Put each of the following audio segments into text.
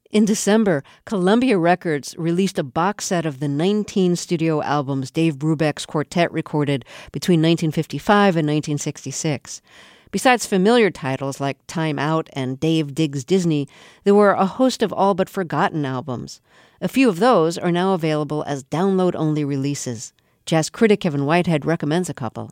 In December, Columbia Records released a box set of the 19 studio albums Dave Brubeck's quartet recorded between 1955 and 1966. Besides familiar titles like Time Out and Dave Digs Disney, there were a host of all but forgotten albums. A few of those are now available as download-only releases. Jazz critic Kevin Whitehead recommends a couple.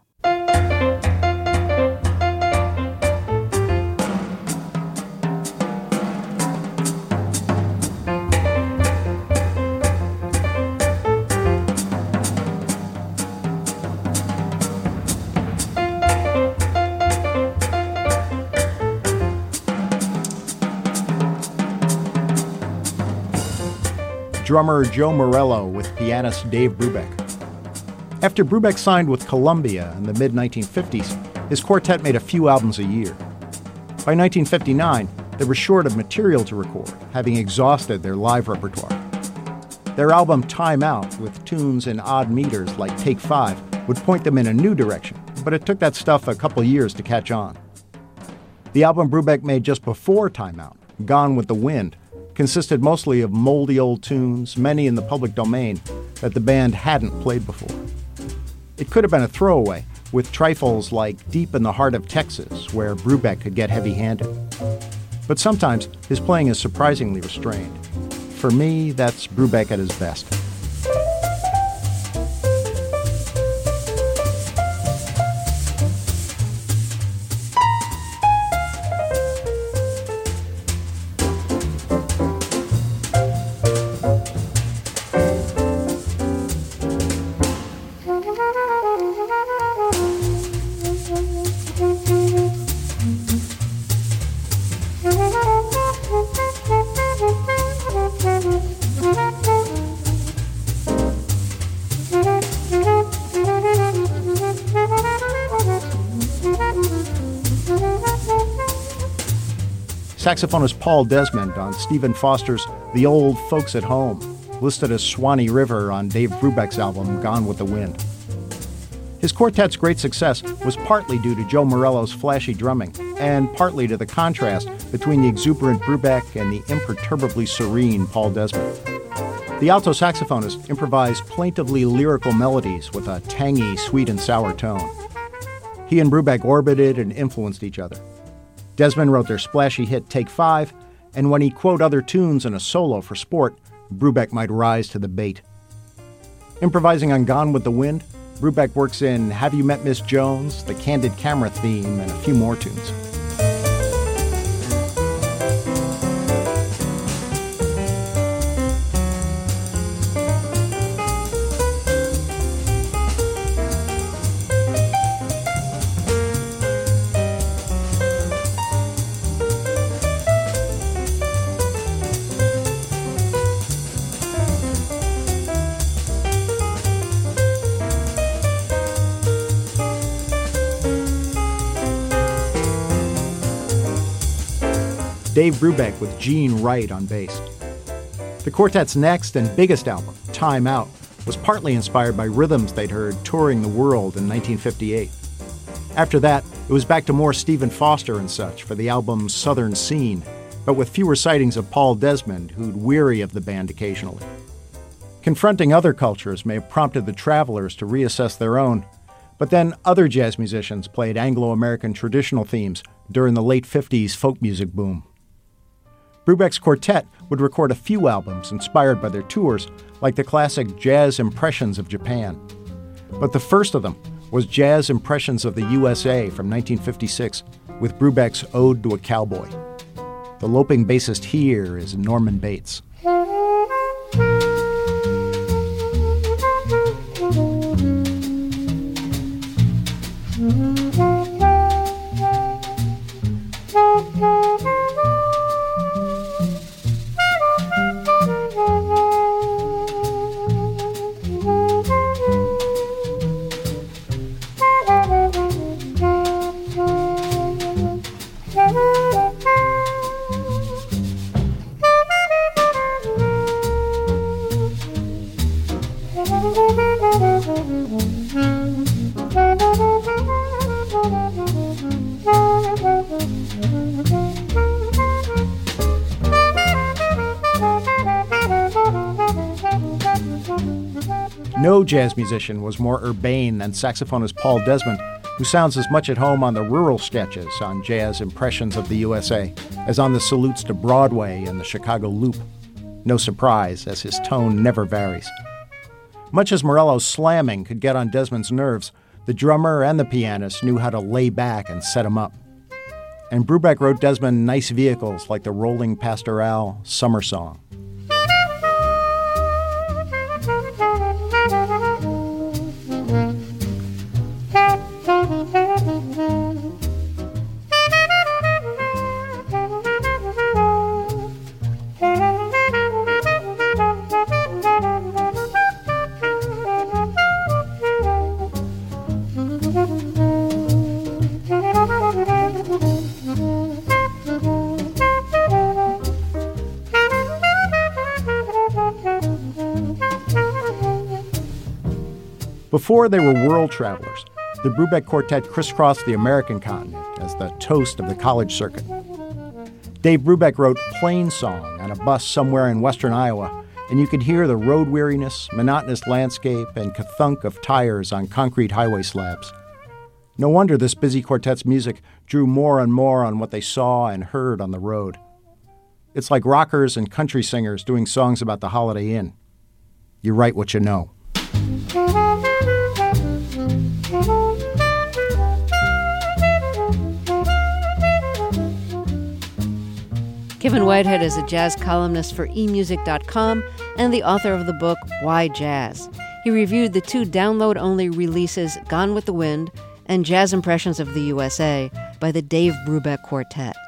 Drummer Joe Morello with pianist Dave Brubeck. After Brubeck signed with Columbia in the mid-1950s, his quartet made a few albums a year. By 1959, they were short of material to record, having exhausted their live repertoire. Their album Time Out, with tunes in odd meters like Take 5, would point them in a new direction, but it took that stuff a couple years to catch on. The album Brubeck made just before Time Out, Gone with the Wind, consisted mostly of moldy old tunes, many in the public domain, that the band hadn't played before. It could have been a throwaway, with trifles like Deep in the Heart of Texas, where Brubeck could get heavy-handed. But sometimes his playing is surprisingly restrained. For me, that's Brubeck at his best. Saxophonist Paul Desmond on Stephen Foster's The Old Folks at Home, listed as Swanee River on Dave Brubeck's album Gone with the Wind. His quartet's great success was partly due to Joe Morello's flashy drumming, and partly to the contrast between the exuberant Brubeck and the imperturbably serene Paul Desmond. The alto saxophonist improvised plaintively lyrical melodies with a tangy, sweet and sour tone. He and Brubeck orbited and influenced each other. Desmond wrote their splashy hit Take 5, and when he quote other tunes in a solo for sport, Brubeck might rise to the bait. Improvising on Gone with the Wind, Brubeck works in Have You Met Miss Jones, the Candid Camera theme, and a few more tunes. Dave Brubeck with Gene Wright on bass. The quartet's next and biggest album, Time Out, was partly inspired by rhythms they'd heard touring the world in 1958. After that, it was back to more Stephen Foster and such for the album's Southern Scene, but with fewer sightings of Paul Desmond, who'd weary of the band occasionally. Confronting other cultures may have prompted the Travelers to reassess their own, but then other jazz musicians played Anglo-American traditional themes during the late 50s folk music boom. Brubeck's quartet would record a few albums inspired by their tours, like the classic Jazz Impressions of Japan. But the first of them was Jazz Impressions of the USA from 1956, with Brubeck's Ode to a Cowboy. The loping bassist here is Norman Bates. No jazz musician was more urbane than saxophonist Paul Desmond, who sounds as much at home on the rural sketches on Jazz Impressions of the USA as on the salutes to Broadway and the Chicago Loop. No surprise, as his tone never varies. Much as Morello's slamming could get on Desmond's nerves, the drummer and the pianist knew how to lay back and set him up. And Brubeck wrote Desmond nice vehicles like the Rolling Pastoral Summer Song. Before they were world travelers, the Brubeck Quartet crisscrossed the American continent as the toast of the college circuit. Dave Brubeck wrote Plain Song on a bus somewhere in western Iowa, and you could hear the road weariness, monotonous landscape, and ka-thunk of tires on concrete highway slabs. No wonder this busy quartet's music drew more and more on what they saw and heard on the road. It's like rockers and country singers doing songs about the Holiday Inn. You write what you know. Kevin Whitehead is a jazz columnist for emusic.com and the author of the book Why Jazz. He reviewed the 2 download-only releases Gone with the Wind and Jazz Impressions of the USA by the Dave Brubeck Quartet.